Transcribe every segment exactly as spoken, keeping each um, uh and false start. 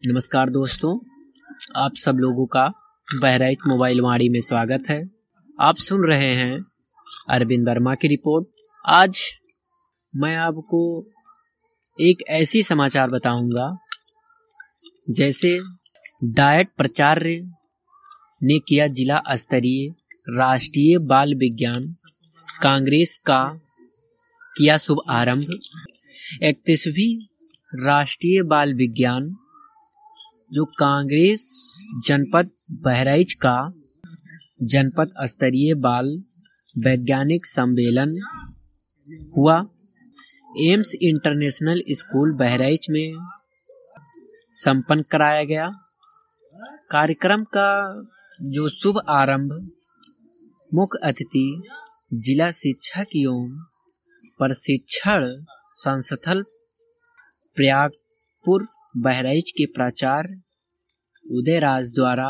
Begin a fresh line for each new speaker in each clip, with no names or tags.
नमस्कार दोस्तों, आप सब लोगों का बहराइच मोबाइल वाणी में स्वागत है। आप सुन रहे हैं अरविंद वर्मा की रिपोर्ट। आज मैं आपको एक ऐसी समाचार बताऊंगा जैसे डायट प्राचार्य ने किया जिला स्तरीय राष्ट्रीय बाल विज्ञान कांग्रेस का किया शुभ आरंभ। इकतीसवीं राष्ट्रीय बाल विज्ञान जो कांग्रेस जनपद बहराइच का जनपद स्तरीय बाल वैज्ञानिक सम्मेलन हुआ। एम्स इंटरनेशनल स्कूल बहराइच में संपन्न कराया गया। कार्यक्रम का जो शुभ आरंभ मुख्य अतिथि जिला शिक्षक एवं प्रशिक्षण संस्थल प्रयागपुर बहराइच के प्राचार्य उदयराज द्वारा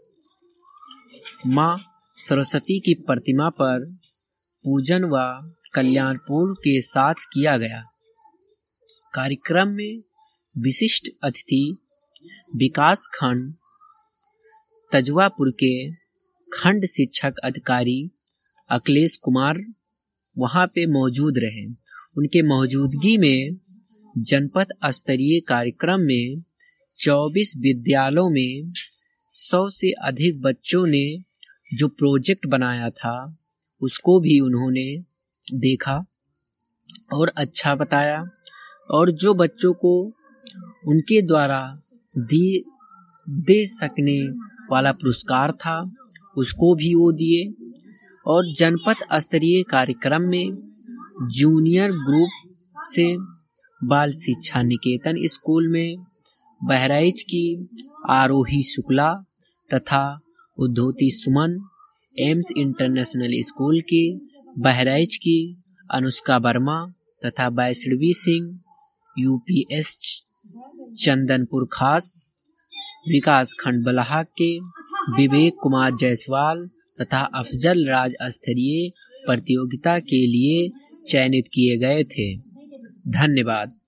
मां सरस्वती की प्रतिमा पर पूजन व कल्याणपुर के साथ किया गया। कार्यक्रम में विशिष्ट अतिथि विकास खंड तजुआपुर के खंड शिक्षक अधिकारी अखिलेश कुमार वहां पे मौजूद रहे। उनके मौजूदगी में जनपद स्तरीय कार्यक्रम में चौबीस विद्यालयों में सौ से अधिक बच्चों ने जो प्रोजेक्ट बनाया था उसको भी उन्होंने देखा और अच्छा बताया, और जो बच्चों को उनके द्वारा दी दे सकने वाला पुरस्कार था उसको भी वो दिए। और जनपद स्तरीय कार्यक्रम में जूनियर ग्रुप से बाल शिक्षा निकेतन स्कूल में बहराइच की आरोही शुक्ला तथा Uddhoti Suman, aims international school की बहराइच की अनुष्का वर्मा तथा वैष्णवी सिंह, यूपीएस चंदनपुर खास विकास खंड बलहा के विवेक कुमार जायसवाल तथा अफजल राज स्तरीय प्रतियोगिता के लिए चयनित किए गए थे। धन्यवाद।